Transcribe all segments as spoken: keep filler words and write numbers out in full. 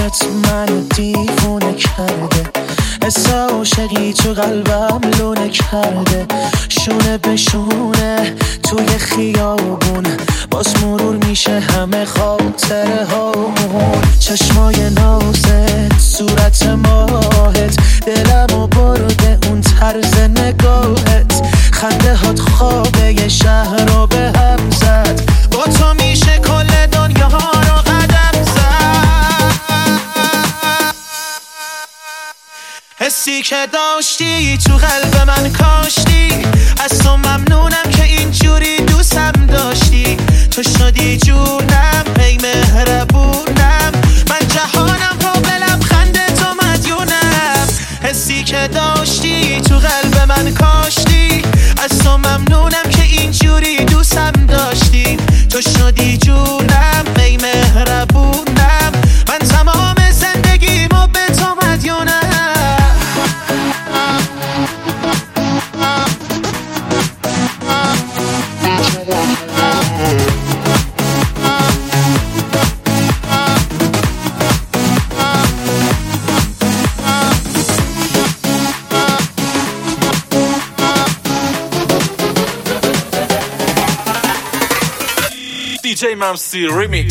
چشمت منو دیوونه کرده، حس عاشقی تو قلبم لونه کرده. شونه به شونه توی خیابون باز مرور میشه همه خاطره هامون. چشمای نازت، صورت ماهت، دلمو برده اون طرز نگاهت. خنده هات خوابه یه شهر رو به هم زد، با تو میشه کل دنیا رو قدم زد. حسی که داشتی تو قلب من کاشتی، از تو ممنونم که اینجوری دوستم داشتی. تو شدی جونم، ای مهربونم، من جهانم رو به لبخند تو مدیونم. حسی که داشتی تو قلب من کاشتی، از تو ممنونم که اینجوری دوستم داشتی. تو شدی جونم، ای مهربونم، من تمام زندگیمو به تو مدیونم. دی جی ممسی ریمیکس.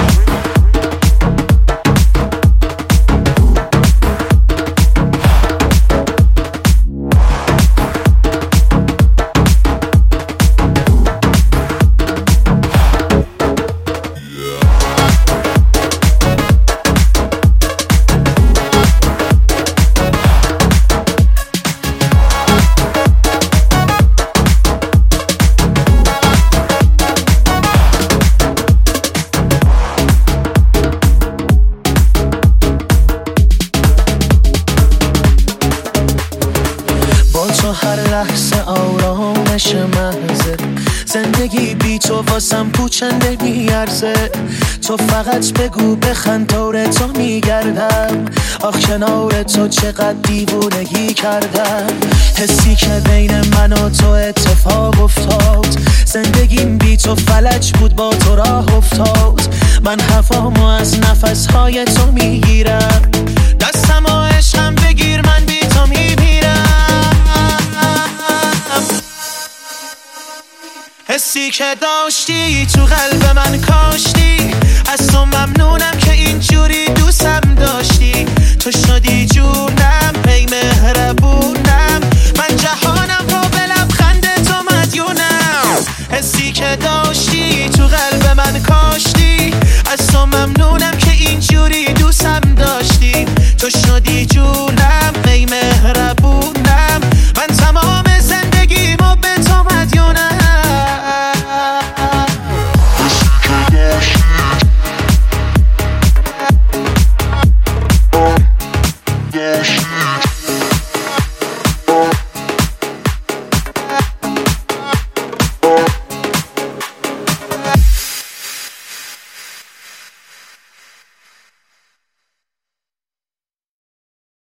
تو هر لحظه آرامش محضه، زندگی بی تو واسم پوچنده میارزه. تو فقط بگو بخند دور تو میگردم، آخ کنار تو چقدر دیوونگی کردم. حسی که بین من و تو اتفاق افتاد، زندگیم بی تو فلج بود با تو راه افتاد. من هوامو از نفسهای تو میگیرم، دستم و عشقم بگیر من بی تو میمیرم. حسی که داشتی تو قلب من کاشتی، از تو ممنونم که اینجوری دوستم داشتی. تو شدی جونم، ای مهربونم،